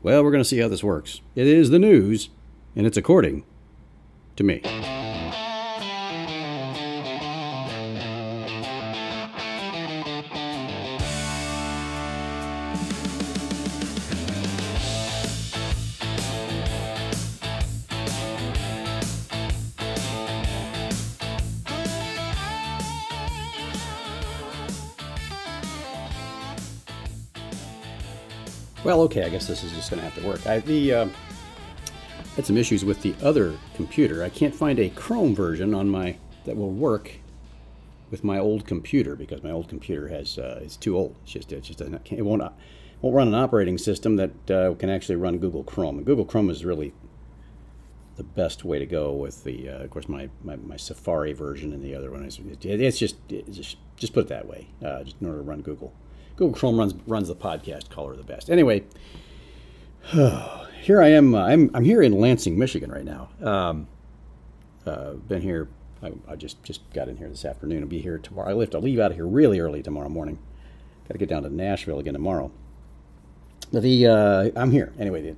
Well, we're going to see how this works. It is the news, and it's according to me. Well, okay, I guess this is just going to have to work. I had some issues with the other computer. I can't find a Chrome version on my that will work with my old computer because my old computer has it's too old. It won't run an operating system that can actually run Google Chrome. And Google Chrome is really the best way to go with the of course my Safari version, and the other one is it's just put it that way. Just in order to run Google Chrome runs the podcast caller the best. Anyway, here I am. I'm here in Lansing, Michigan right now. Been here. I just got in here this afternoon. I'll be here tomorrow. I have to leave out of here really early tomorrow morning. Got to get down to Nashville again tomorrow. But I'm here anyway.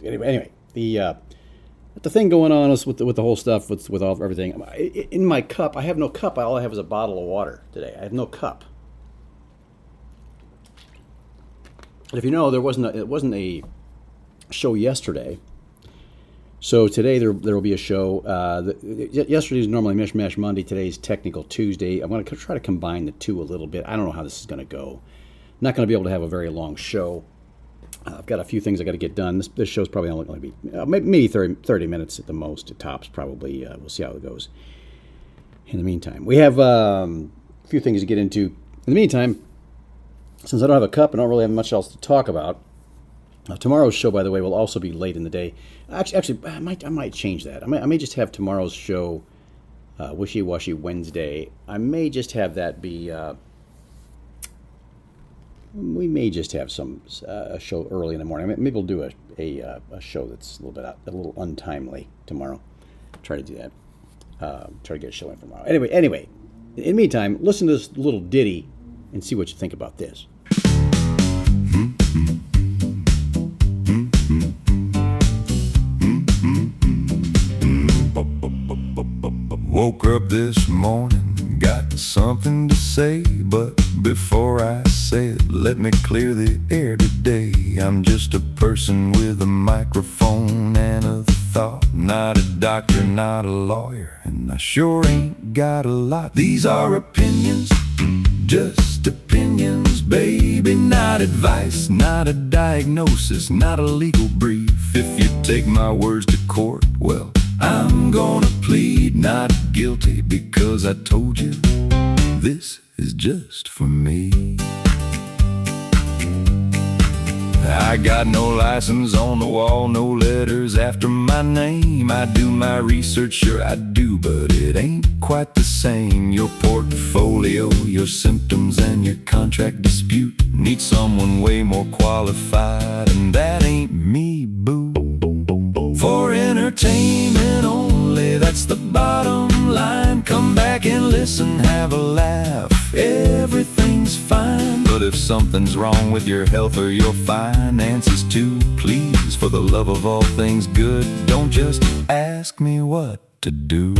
The thing going on is with the whole stuff with all everything. In my cup, I have no cup. All I have is a bottle of water today. I have no cup. If you know, it wasn't a show yesterday, so today there will be a show. Yesterday was normally Mishmash Monday. Today's Technical Tuesday. I'm going to try to combine the two a little bit. I don't know how this is going to go. I'm not going to be able to have a very long show. I've got a few things I got to get done. This show's probably only going to be maybe 30 minutes at the most, at tops probably. We'll see how it goes. In the meantime, we have a few things to get into. In the meantime, since I don't have a cup and don't really have much else to talk about, tomorrow's show, by the way, will also be late in the day. Actually, I might change that. I may just have tomorrow's show, Wishy Washy Wednesday. I may just have that be. We may just have a show early in the morning. Maybe we'll do a show that's a little untimely tomorrow. Try to do that. Try to get a show in tomorrow. Anyway. In the meantime, listen to this little ditty and see what you think about this. Woke up this morning, got something to say, but before I say it, let me clear the air today. I'm just a person with a microphone and a thought, not a doctor, not a lawyer, and I sure ain't got a lot. These are opinions, just opinions, baby, not advice, not a diagnosis, not a legal brief. If you take my words to court, well, I'm gonna plead not guilty because I told you this is just for me. I got no license on the wall, no letters after my name. I do my research, sure I do, but it ain't quite the same. Your portfolio, your symptoms, and your contract dispute need someone way more qualified, and that ain't me, boo. For entertainment only, that's the bottom line. Come back and listen, have a laugh, everything's fine. But if something's wrong with your health or your finances too, please, for the love of all things good, don't just ask me what to do.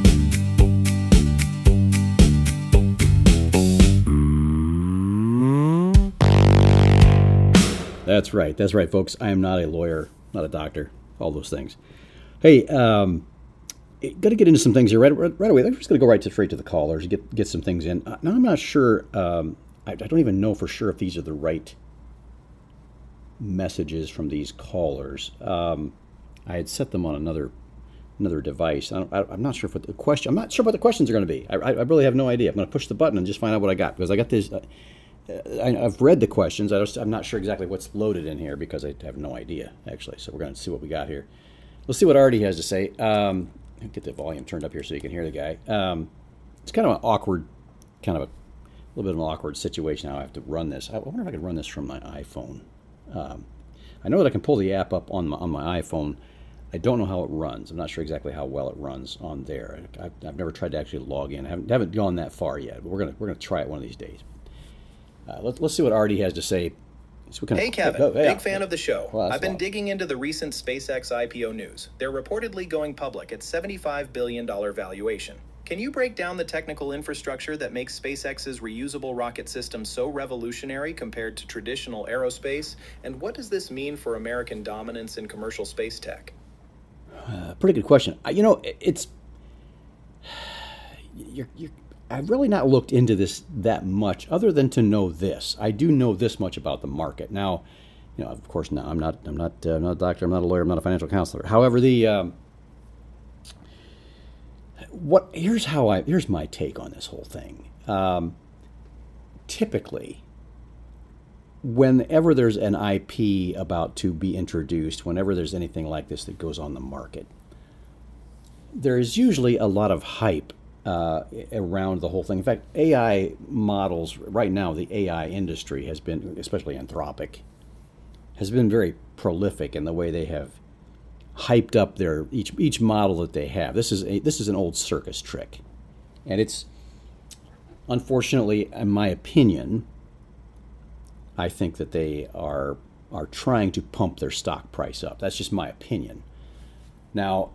That's right, folks. I am not a lawyer, not a doctor, all those things. Hey, got to get into some things here right away. I'm just going to go straight to the callers, get some things in. Now, I'm not sure. I don't even know for sure if these are the right messages from these callers. I had set them on another device. I'm not sure what the question. I'm not sure what the questions are going to be. I really have no idea. I'm going to push the button and just find out what I got, because I got this. I've read the questions. I'm not sure exactly what's loaded in here because I have no idea, actually. So we're going to see what we got here. Let's see what Artie has to say. Get the volume turned up here so you can hear the guy. It's kind of an awkward, a little bit of an awkward situation how I have to run this. I wonder if I could run this from my iPhone. I know that I can pull the app up on my iPhone. I don't know how it runs. I'm not sure exactly how well it runs on there. I've never tried to actually log in. I haven't gone that far yet, but we're gonna try it one of these days. Let's see what Artie has to say So kind Hey, Kevin. Big fan of the show. Well, I've been digging into the recent SpaceX IPO news. They're reportedly going public at $75 billion valuation. Can you break down the technical infrastructure that makes SpaceX's reusable rocket system so revolutionary compared to traditional aerospace? And what does this mean for American dominance in commercial space tech? Pretty good question. I've really not looked into this that much, other than to know this. I do know this much about the market. Now, of course, now I'm not a doctor, I'm not a lawyer, I'm not a financial counselor. However, here's my take on this whole thing. Typically, whenever there's an IP about to be introduced, whenever there's anything like this that goes on the market, there is usually a lot of hype around the whole thing. In fact, AI models, right now, the AI industry has been, especially Anthropic, has been very prolific in the way they have hyped up their each model that they have. This is an old circus trick, and it's, unfortunately, in my opinion, I think that they are trying to pump their stock price up. That's just my opinion. Now,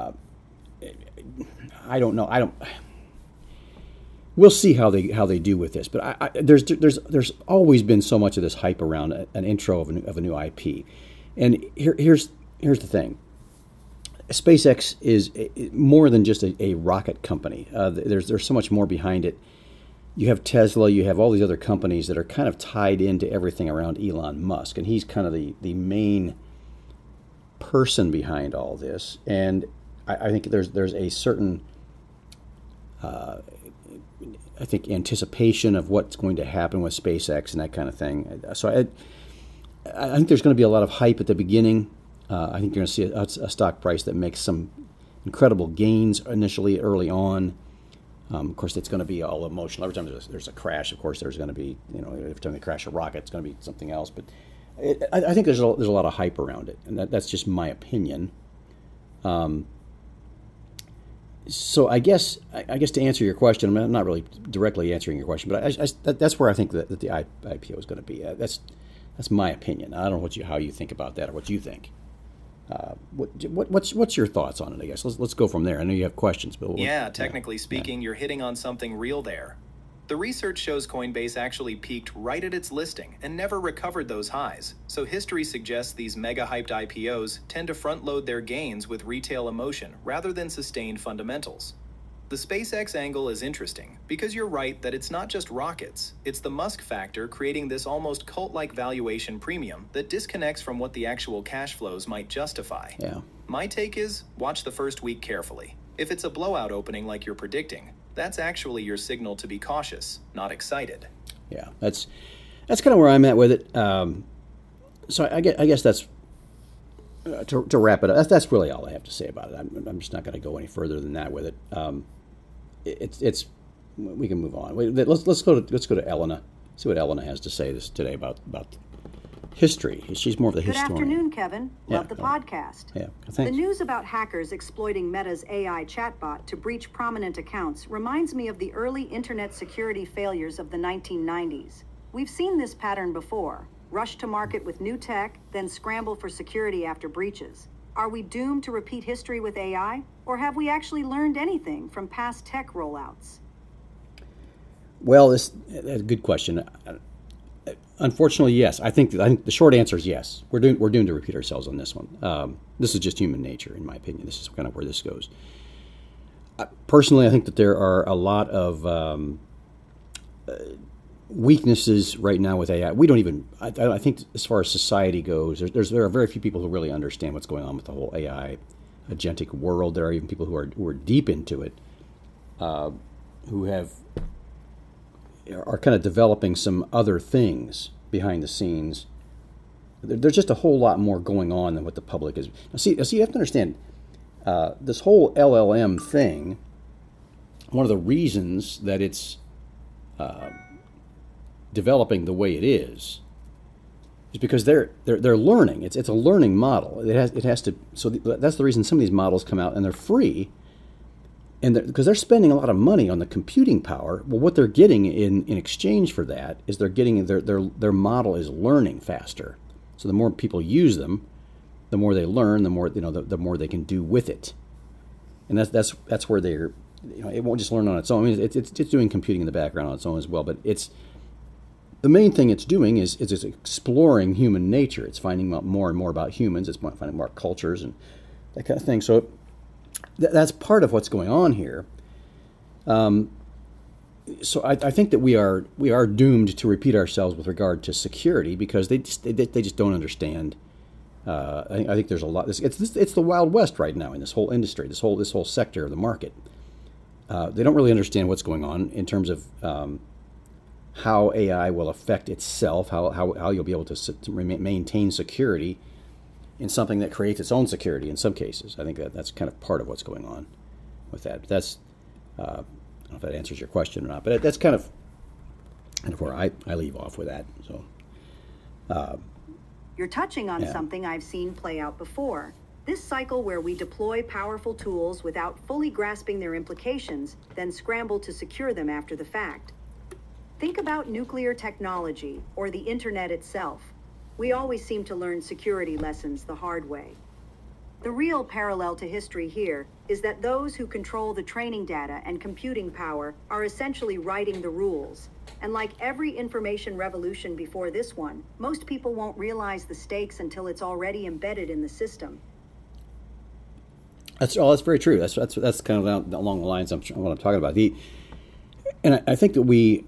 I don't know. We'll see how they do with this. But there's always been so much of this hype around an intro of a new IP, and here's the thing. SpaceX is more than just a rocket company. There's so much more behind it. You have Tesla, you have all these other companies that are kind of tied into everything around Elon Musk, and he's kind of the main person behind all this. And I think there's a certain anticipation of what's going to happen with SpaceX and that kind of thing. So I think there's going to be a lot of hype at the beginning. I think you're going to see a stock price that makes some incredible gains initially, early on. Of course, it's going to be all emotional. Every time there's a crash, of course, there's going to be, every time they crash a rocket, it's going to be something else. But I think there's a lot of hype around it, and that's just my opinion. So I guess to answer your question, I'm not really directly answering your question, but that's where I think that the IPO is going to be. That's my opinion. I don't know how you think about that or what you think. What's your thoughts on it? I guess let's go from there. I know you have questions, but technically speaking, you're hitting on something real there. The research shows Coinbase actually peaked right at its listing and never recovered those highs. So history suggests these mega-hyped IPOs tend to front-load their gains with retail emotion rather than sustained fundamentals. The SpaceX angle is interesting because you're right that it's not just rockets. It's the Musk factor creating this almost cult-like valuation premium that disconnects from what the actual cash flows might justify. Yeah. My take is, watch the first week carefully. If it's a blowout opening like you're predicting, that's actually your signal to be cautious, not excited. Yeah, that's kind of where I'm at with it. So I guess that's to wrap it up. That's really all I have to say about it. I'm just not going to go any further than that with it. It's we can move on. Let's go to Elena. See what Elena has to say today about history. She's more of the historian. Good afternoon, Kevin. Love the podcast. Yeah, thanks. The news about hackers exploiting Meta's AI chatbot to breach prominent accounts reminds me of the early internet security failures of the 1990s. We've seen this pattern before. Rush to market with new tech, then scramble for security after breaches. Are we doomed to repeat history with AI? Or have we actually learned anything from past tech rollouts? Well, that's a good question. Unfortunately, yes. I think the short answer is yes. We're doomed to repeat ourselves on this one. This is just human nature, in my opinion. This is kind of where this goes. Personally, I think that there are a lot of weaknesses right now with AI. We don't even. I think as far as society goes, there are very few people who really understand what's going on with the whole AI agentic world. There are even people who are deep into it, who are kind of developing some other things behind the scenes. There's just a whole lot more going on than what the public is. Now, see, you have to understand this whole LLM thing. One of the reasons that it's developing the way it is because they're learning. It's a learning model. It has to. So that's the reason some of these models come out and they're free, and because they're spending a lot of money on the computing power, well, what they're getting in exchange for that is they're getting their model is learning faster. So the more people use them, the more they learn, the more the more they can do with it, and that's where they're it won't just learn on its own. I mean, it's doing computing in the background on its own as well, but it's the main thing it's doing is it's exploring human nature. It's finding out more and more about humans. It's finding more cultures and that kind of thing. So that's part of what's going on here. So I think that we are doomed to repeat ourselves with regard to security because they just don't understand. I think there's a lot. It's the Wild West right now in this whole industry, this whole sector of the market. They don't really understand what's going on in terms of how AI will affect itself, how you'll be able to maintain security in something that creates its own security in some cases. I think that's kind of part of what's going on with that. But that's I don't know if that answers your question or not, but that's kind of where I leave off with that. So you're touching on something I've seen play out before. This cycle where we deploy powerful tools without fully grasping their implications, then scramble to secure them after the fact. Think about nuclear technology or the internet itself. We always seem to learn security lessons the hard way. The real parallel to history here is that those who control the training data and computing power are essentially writing the rules. And like every information revolution before this one, most people won't realize the stakes until it's already embedded in the system. That's very true. That's kind of along the lines of what I'm talking about. And I think that we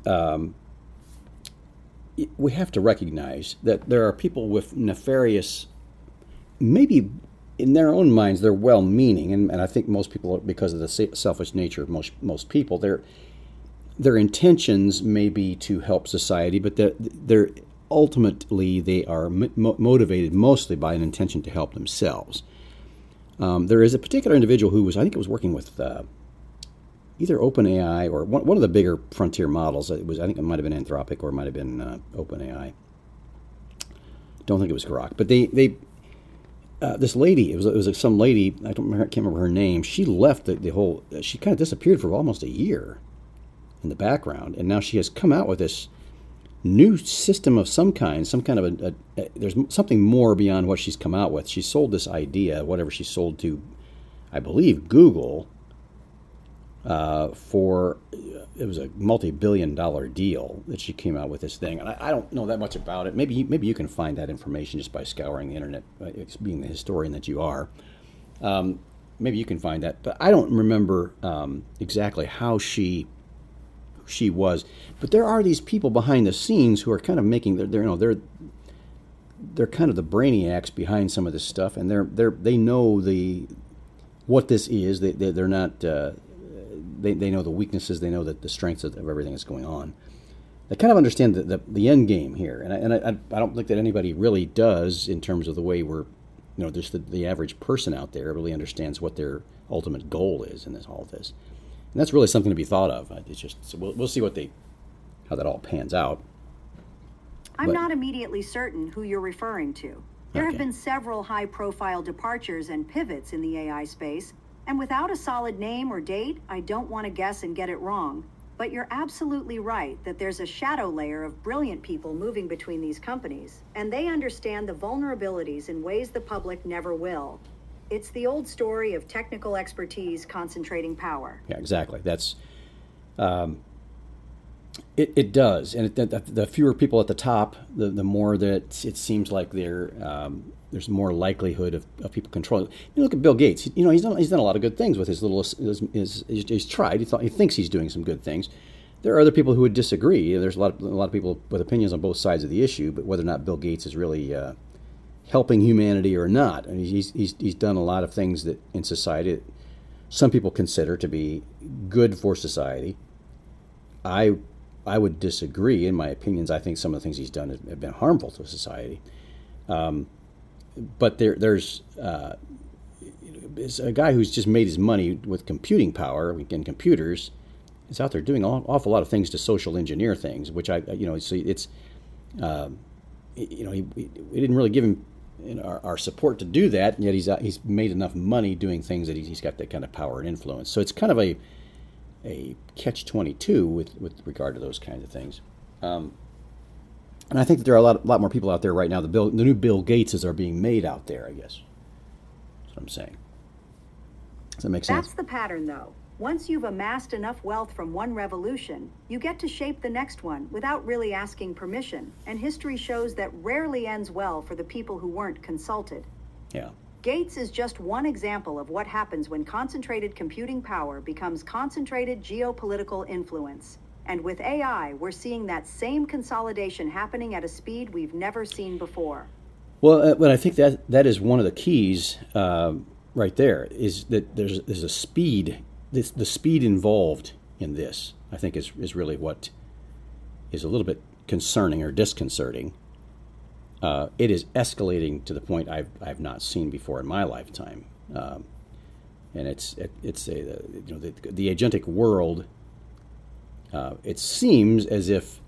have to recognize that there are people with nefarious, maybe in their own minds, they're well-meaning, and I think most people, because of the selfish nature of most people, their intentions may be to help society, but they're ultimately they are motivated mostly by an intention to help themselves. There is a particular individual who I think it was working with either OpenAI or one of the bigger frontier models. I think it might have been Anthropic or it might have been OpenAI. Don't think it was Grok, but this lady, it was some lady, I can't remember her name. She left the whole. She kind of disappeared for almost a year in the background, and now she has come out with this new system of some kind of there's something more beyond what she's come out with. She sold this idea, whatever she sold to, I believe, Google, for it was a multi-billion-dollar deal that she came out with this thing. And I don't know that much about it. Maybe you can find that information just by scouring the internet, being the historian that you are. Maybe you can find that, but I don't remember exactly how she was. But there are these people behind the scenes who are kind of making they're kind of the brainiacs behind some of this stuff, and they know what this is. They're not. They know the weaknesses. They know that the strengths of everything that's going on. They kind of understand the end game here, and I don't think that anybody really does in terms of the way we're, just the average person out there really understands what their ultimate goal is in all of this, and that's really something to be thought of. It's just we'll see how that all pans out. I'm not immediately certain who you're referring to. There Okay. have been several high-profile departures and pivots in the AI space. And without a solid name or date, I don't want to guess and get it wrong. But you're absolutely right that there's a shadow layer of brilliant people moving between these companies, and they understand the vulnerabilities in ways the public never will. It's the old story of technical expertise concentrating power. Yeah, exactly. That's it does, and the fewer people at the top, the more that it seems like there's more likelihood of people controlling. You look at Bill Gates. He's done a lot of good things with his little. He's tried. He thinks he's doing some good things. There are other people who would disagree. There's a lot of people with opinions on both sides of the issue, but whether or not Bill Gates is really helping humanity or not, I mean, he's done a lot of things that in society that some people consider to be good for society. I would disagree. In my opinions, I think some of the things he's done have been harmful to society. But there's a guy who's just made his money with computing power and computers. Is out there doing an awful lot of things to social engineer things, which we didn't really give him our support to do that, and yet he's made enough money doing things that he's got that kind of power and influence. So it's kind of a catch-22 with regard to those kinds of things. And I think that there are a lot more people out there right now. The new Bill Gateses are being made out there, I guess. That's what I'm saying. Does that make sense? That's the pattern, though. Once you've amassed enough wealth from one revolution, you get to shape the next one without really asking permission. And history shows that rarely ends well for the people who weren't consulted. Yeah. Gates is just one example of what happens when concentrated computing power becomes concentrated geopolitical influence. And with AI, we're seeing that same consolidation happening at a speed we've never seen before. Well, but I think that is one of the keys right there, is that there's a speed. The speed involved in this, I think, is really what is a little bit concerning or disconcerting. It is escalating to the point I've not seen before in my lifetime, and it's the agentic world. It seems as if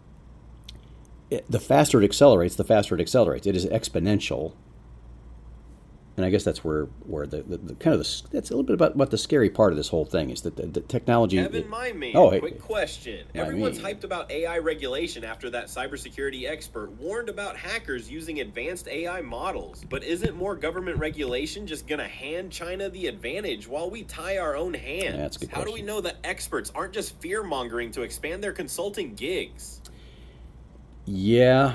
the faster it accelerates, the faster it accelerates. It is exponential. And I guess that's where the kind of that's a little bit about what the scary part of this whole thing is, that the technology. Kevin, my man, quick question. Everyone's hyped about AI regulation after that cybersecurity expert warned about hackers using advanced AI models. But isn't more government regulation just going to hand China the advantage while we tie our own hands? Yeah, that's a good question. How do we know that experts aren't just fear-mongering to expand their consulting gigs? Yeah.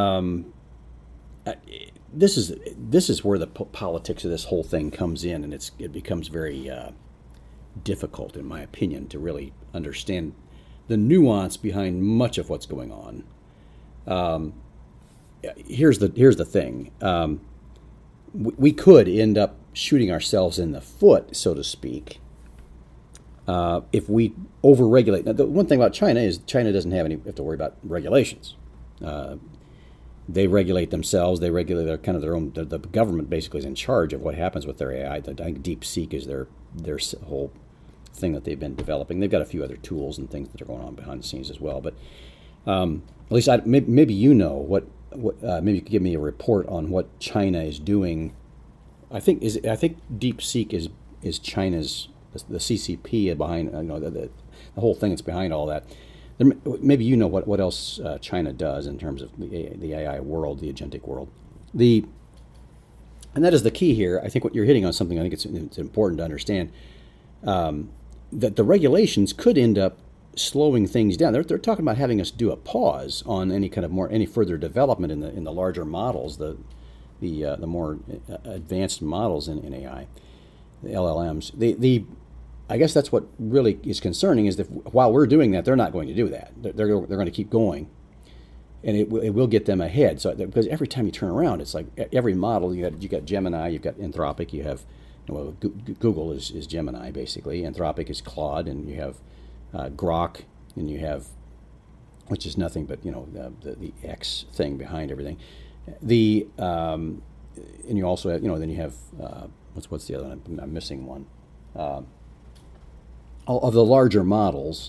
This is where the politics of this whole thing comes in, and it becomes very difficult, in my opinion, to really understand the nuance behind much of what's going on. Here's the thing: we could end up shooting ourselves in the foot, so to speak, if we overregulate. Now, the one thing about China is China doesn't have to worry about regulations. They regulate themselves. They regulate their own. The government basically is in charge of what happens with their AI. I think DeepSeek is their whole thing that they've been developing. They've got a few other tools and things that are going on behind the scenes as well. But at least maybe you know what maybe you could give me a report on what China is doing. I think DeepSeek is China's, the CCP behind the whole thing that's behind all that. Maybe you know what else China does in terms of the AI world, the agentic world. And that is the key here. I think what you're hitting on something I think it's important to understand, that the regulations could end up slowing things down. They're talking about having us do a pause on any further development in the larger models, the more advanced models in AI, the LLMs. I guess that's what really is concerning, is that while we're doing that, they're not going to do that. They're going to keep going, and it will get them ahead. So because every time you turn around, it's like every model you got Gemini, you've got Anthropic, you have Google is Gemini basically, Anthropic is Claude, and you have Grok, and you have, which is nothing but the X thing behind everything. And you also have then you have what's the other one? I'm missing one. Of the larger models,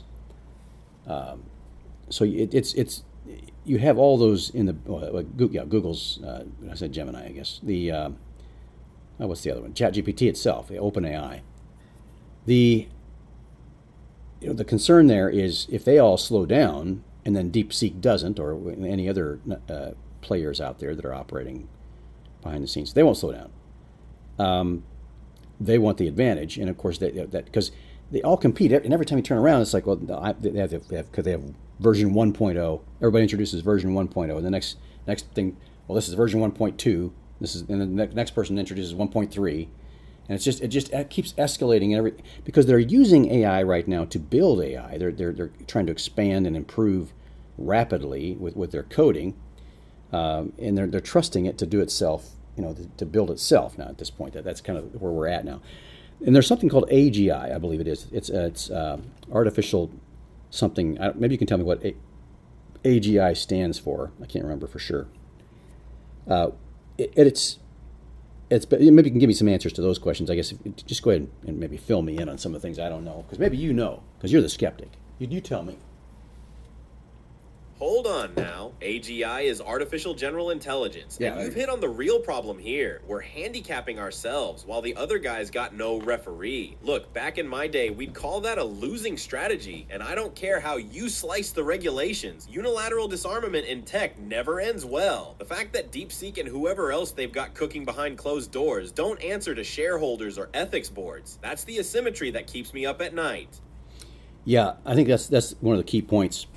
so it's you have all those in the Google's. I said Gemini, I guess. What's the other one? ChatGPT itself, OpenAI. The concern there is if they all slow down and then DeepSeek doesn't, or any other players out there that are operating behind the scenes, they won't slow down. They want the advantage, and of course that because they all compete, and every time you turn around, it's like, well, they have version 1.0. Everybody introduces version 1.0, and the next thing, well, this is version 1.2. And the next person introduces 1.3, and it just keeps escalating because they're using AI right now to build AI. They're trying to expand and improve rapidly with their coding, and they're trusting it to do itself, to build itself now at this point. That's kind of where we're at now. And there's something called AGI, I believe it is. It's artificial something. Maybe you can tell me what AGI stands for. I can't remember for sure. It's maybe you can give me some answers to those questions. I guess just go ahead and maybe fill me in on some of the things I don't know, because maybe you know, because you're the skeptic. You tell me. Hold on now. AGI is artificial general intelligence. Yeah, and you've hit on the real problem here. We're handicapping ourselves while the other guys got no referee. Look, back in my day, we'd call that a losing strategy. And I don't care how you slice the regulations. Unilateral disarmament in tech never ends well. The fact that DeepSeek and whoever else they've got cooking behind closed doors don't answer to shareholders or ethics boards. That's the asymmetry that keeps me up at night. Yeah, I think that's one of the key points.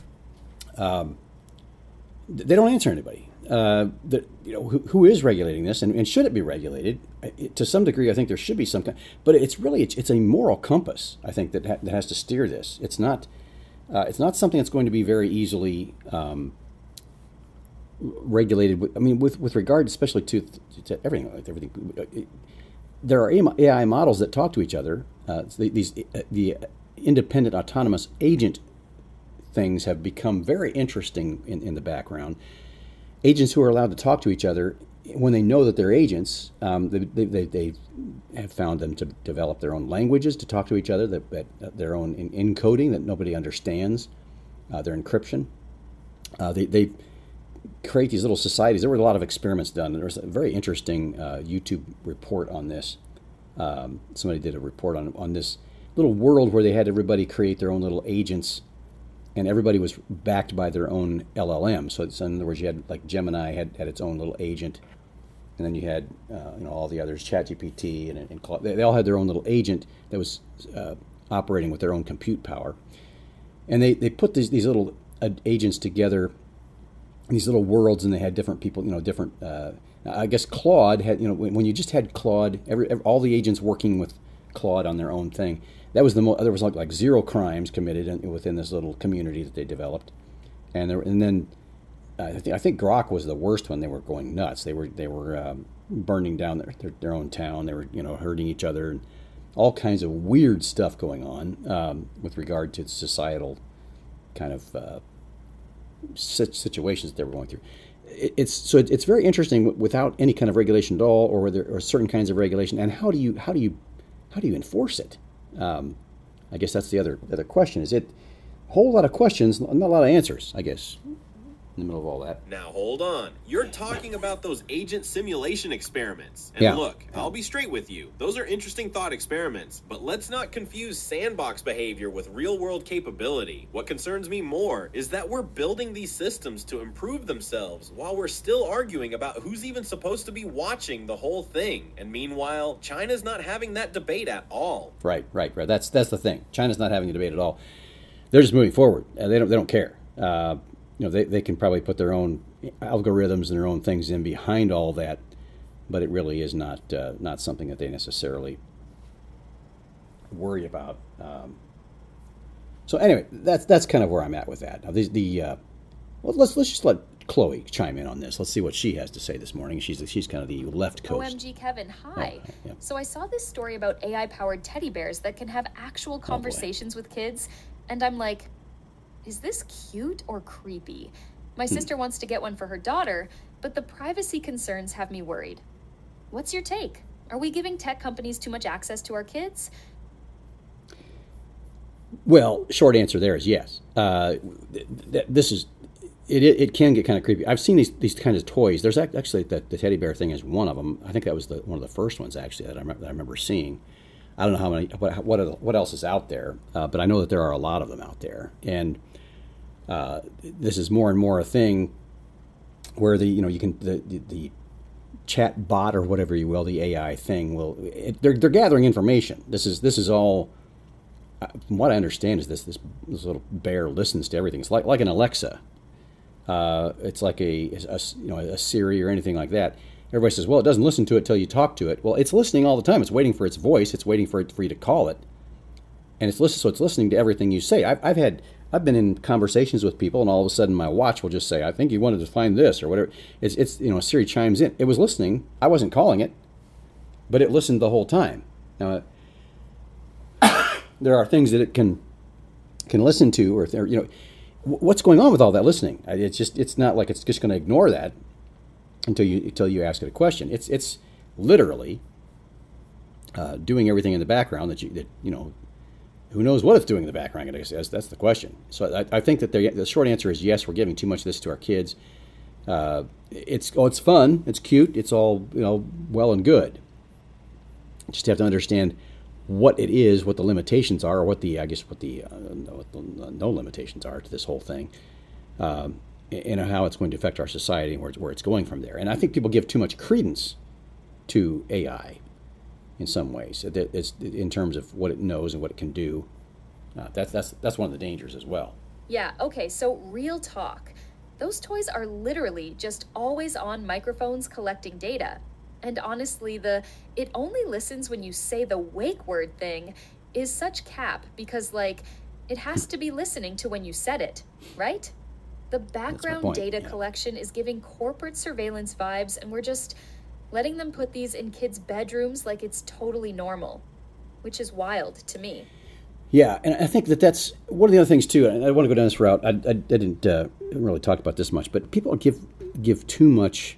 They don't answer anybody. Who is regulating this, and should it be regulated? To some degree, I think there should be some kind, but it's a moral compass. I think that has to steer this. It's not something that's going to be very easily regulated. With regard, especially to everything, like everything. There are AI models that talk to each other. The independent autonomous agent things have become very interesting in the background. Agents who are allowed to talk to each other when they know that they're agents, they have found them to develop their own languages to talk to each other, their own encoding that nobody understands, their encryption. They create these little societies. There were a lot of experiments done. There was a very interesting YouTube report on this. Somebody did a report on this little world where they had everybody create their own little agents, and everybody was backed by their own LLM. So in other words, you had like Gemini had its own little agent, and then you had all the others, ChatGPT and Claude. They all had their own little agent that was operating with their own compute power, and they put these little agents together in these little worlds, and they had different people, different. I guess Claude had, when you just had Claude, all the agents working with Claude on their own thing. That was there was like zero crimes committed within this little community that they developed, and then I think Grok was the worst one. They were going nuts. They were burning down their own town. They were hurting each other, and all kinds of weird stuff going on with regard to societal kind of situations that they were going through. It's very interesting without any kind of regulation at all, or certain kinds of regulation. And how do you enforce it? I guess that's the other question. Is it a whole lot of questions, not a lot of answers, I guess, in the middle of all that. Now, hold on. You're talking about those agent simulation experiments. And yeah. Look, I'll be straight with you. Those are interesting thought experiments, but let's not confuse sandbox behavior with real-world capability. What concerns me more is that we're building these systems to improve themselves while we're still arguing about who's even supposed to be watching the whole thing. And meanwhile, China's not having that debate at all. Right. That's the thing. China's not having a debate at all. They're just moving forward. They don't care. They can probably put their own algorithms and their own things in behind all that, but it really is not something that they necessarily worry about. So anyway, that's kind of where I'm at with that. Now, let's just let Chloe chime in on this. Let's see what she has to say this morning. She's kind of the left coast. OMG, Kevin, hi. Oh, yeah. So I saw this story about AI-powered teddy bears that can have actual conversations with kids, and I'm like, is this cute or creepy? My sister wants to get one for her daughter, but the privacy concerns have me worried. What's your take? Are we giving tech companies too much access to our kids? Well, short answer there is yes. This is it can get kind of creepy. I've seen these kinds of toys. There's actually the teddy bear thing is one of them. I think that was one of the first ones actually that I remember seeing. I don't know how many, what else is out there, but I know that there are a lot of them out there, and this is more and more a thing where the chat bot or whatever you will, the AI thing they're gathering information. This is all. From what I understand is this little bear listens to everything. It's like an Alexa. It's like a Siri or anything like that. Everybody says, well, it doesn't listen to it till you talk to it. Well, it's listening all the time. It's waiting for its voice. It's waiting for you to call it, and it's listening to everything you say. I've been in conversations with people, and all of a sudden my watch will just say, I think you wanted to find this or whatever. It's Siri chimes in. It was listening. I wasn't calling it, but it listened the whole time. Now, there are things that it can listen to, or what's going on with all that listening? It's not like it's just going to ignore that until you ask it a question. It's literally doing everything in the background that who knows what it's doing in the background? I guess that's the question. So I think that the short answer is yes. We're giving too much of this to our kids. It's fun, it's cute, it's all well and good. You just have to understand what it is, what the limitations are, or what the no limitations are to this whole thing, and how it's going to affect our society and where it's going from there. And I think people give too much credence to AI in some ways. It's in terms of what it knows and what it can do. That's one of the dangers as well. Yeah. Okay. So real talk. Those toys are literally just always on microphones collecting data. And honestly, it only listens when you say the wake word thing is such cap because, it has to be listening to when you said it, right? The background data collection is giving corporate surveillance vibes, and we're just letting them put these in kids' bedrooms like it's totally normal, which is wild to me. Yeah, and I think that's one of the other things too. And I want to go down this route. I didn't really talk about this much, but people give too much.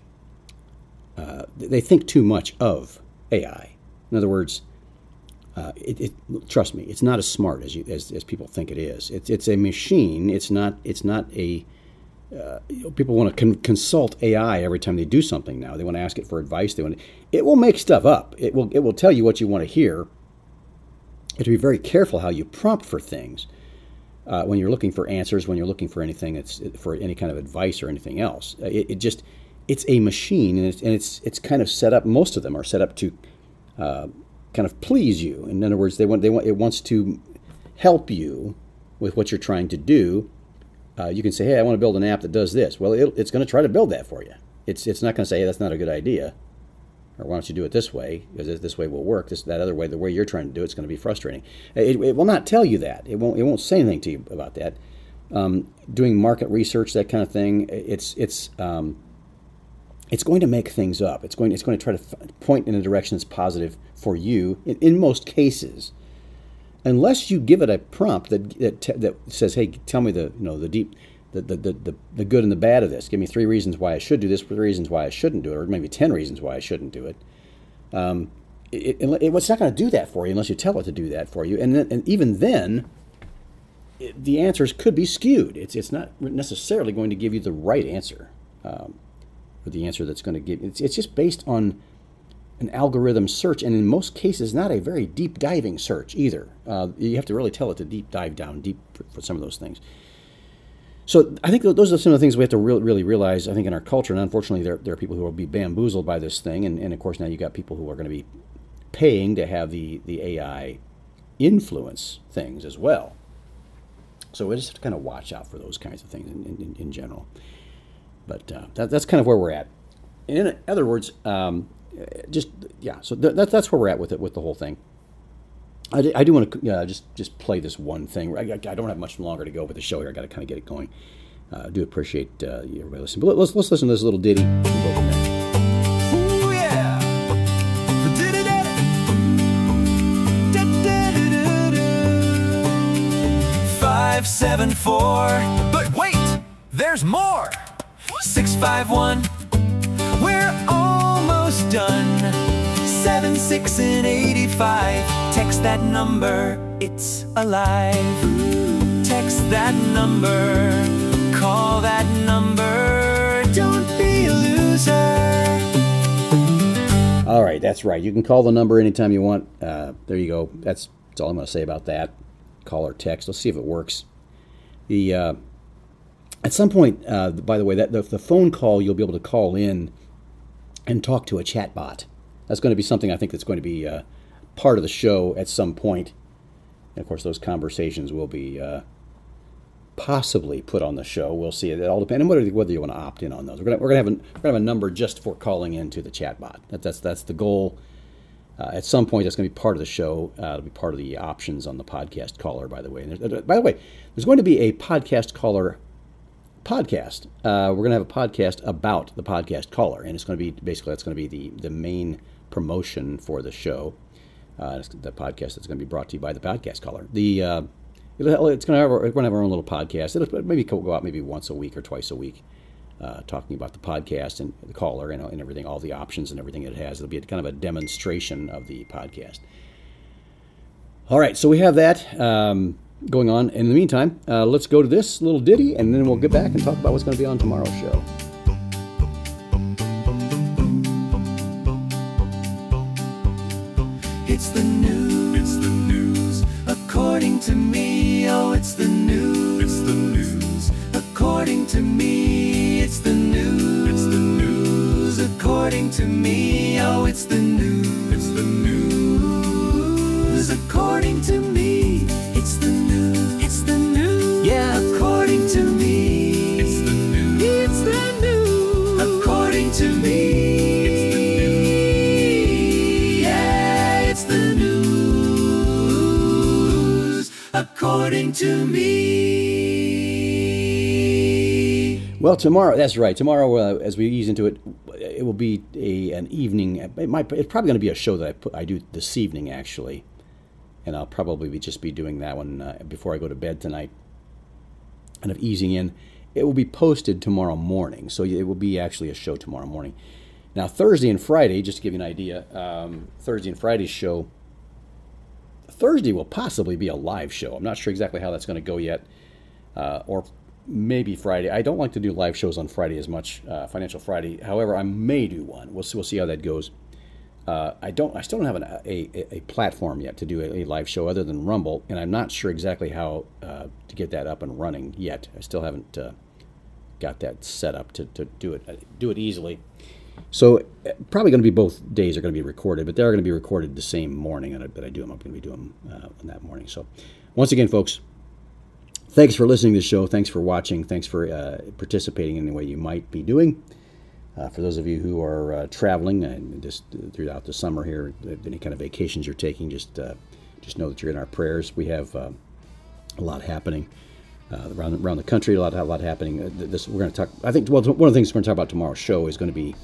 They think too much of AI. In other words, trust me, it's not as smart as people think it is. It's a machine. It's not a. People want to consult AI every time they do something now. They want to ask it for advice. It will make stuff up. It will tell you what you want to hear. You have to be very careful how you prompt for things when you're looking for answers, when you're looking for anything that's for any kind of advice or anything else. It's a machine, and it's kind of set up. Most of them are set up to kind of please you. In other words, it wants to help you with what you're trying to do. You can say, "Hey, I want to build an app that does this." Well, it's going to try to build that for you. It's not going to say, "Hey, that's not a good idea," or "Why don't you do it this way? Because this way will work. That other way, the way you're trying to do it's going to be frustrating." It will not tell you that. It won't say anything to you about that. Doing market research, that kind of thing, it's going to make things up. It's going to try to point in a direction that's positive for you in most cases, unless you give it a prompt that says, "Hey, tell me the good and the bad of this. Give me 3 reasons why I should do this, 3 reasons why I shouldn't do it, or maybe 10 reasons why I shouldn't do it." It's not going to do that for you unless you tell it to do that for you. And even then, the answers could be skewed. It's not necessarily going to give you the right answer, or the answer that's going to give. It's just based on an algorithm search, and in most cases, not a very deep diving search either. You have to really tell it to dive down deep for some of those things. So I think those are some of the things we have to really realize, I think, in our culture. And unfortunately, there are people who will be bamboozled by this thing. And of course, now you've got people who are going to be paying to have the AI influence things as well. So we just have to kind of watch out for those kinds of things in general. But that's kind of where we're at. In other words, so that's where we're at with it, with the whole thing. I do want to just play this one thing. I don't have much longer to go with the show here. I got to kind of get it going. I do appreciate everybody listening. But let's listen to this little ditty. We'll go from there. Ooh, yeah. 574. But wait, there's more. 651. We're almost done. 76 and 85. Text that number, it's alive. Text that number, call that number. Don't be a loser. All right, that's right. You can call the number anytime you want. There you go. That's all I'm going to say about that. Call or text. Let's see if it works. At some point, by the way, that the phone call, you'll be able to call in and talk to a chat bot. That's going to be something I think that's going to be part of the show at some point. And of course, those conversations will be possibly put on the show. We'll see. It all depends on whether you want to opt in on those. We're going to have a number just for calling into the chat bot. That's the goal. At some point, that's going to be part of the show. It'll be part of the options on the podcast caller, by the way. And by the way, there's going to be a podcast caller podcast. We're going to have a podcast about the podcast caller, and it's going to be that's going to be the main promotion for the show. It's the podcast that's going to be brought to you by the podcast caller. We're going to have our own little podcast. It'll maybe go out maybe once a week or twice a week, talking about the podcast and the caller and everything, all the options and everything it has. It'll be kind of a demonstration of the podcast. All right, so we have that going on. In the meantime, let's go to this little ditty, and then we'll get back and talk about what's going to be on tomorrow's show. It's the news, according to me. Oh, it's the news, according to me. It's the news, according to me. Oh, it's the news, according to me. It's the news, yeah, according to me. It's the news, according to me. According to me. Well, tomorrow, that's right. Tomorrow, as we ease into it, it will be an evening. It's probably going to be a show that I do this evening, actually. And I'll probably just be doing that one before I go to bed tonight. Kind of easing in. It will be posted tomorrow morning. So it will be actually a show tomorrow morning. Now, Thursday and Friday, just to give you an idea, Thursday and Friday's show, Thursday will possibly be a live show. I'm not sure exactly how that's going to go yet, or maybe Friday. I don't like to do live shows on Friday as much, Financial Friday. However, I may do one. We'll see how that goes. I still don't have a platform yet to do a live show other than Rumble, and I'm not sure exactly how to get that up and running yet. I still haven't got that set up to do it easily. So probably going to be both days are going to be recorded, but they're going to be recorded the same morning that I do them. I'm going to be doing them on that morning. So once again, folks, thanks for listening to the show. Thanks for watching. Thanks for participating in the way you might be doing. For those of you who are traveling and just throughout the summer here, any kind of vacations you're taking, just know that you're in our prayers. We have a lot happening around the country. A lot happening. We're going to talk. I think one of the things we're going to talk about tomorrow's show is going to be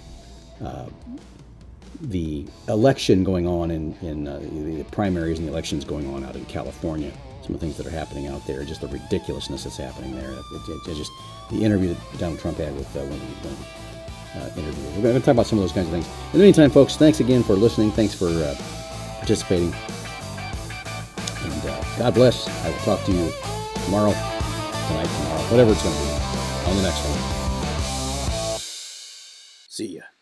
the election going on in the primaries and the elections going on out in California. Some of the things that are happening out there, just the ridiculousness that's happening there. Just the interview that Donald Trump had with one of the interviewers. We're going to talk about some of those kinds of things. In the meantime, folks, thanks again for listening. Thanks for participating. And God bless. I will talk to you tomorrow, tonight, tomorrow, whatever it's going to be, on the next one. See ya.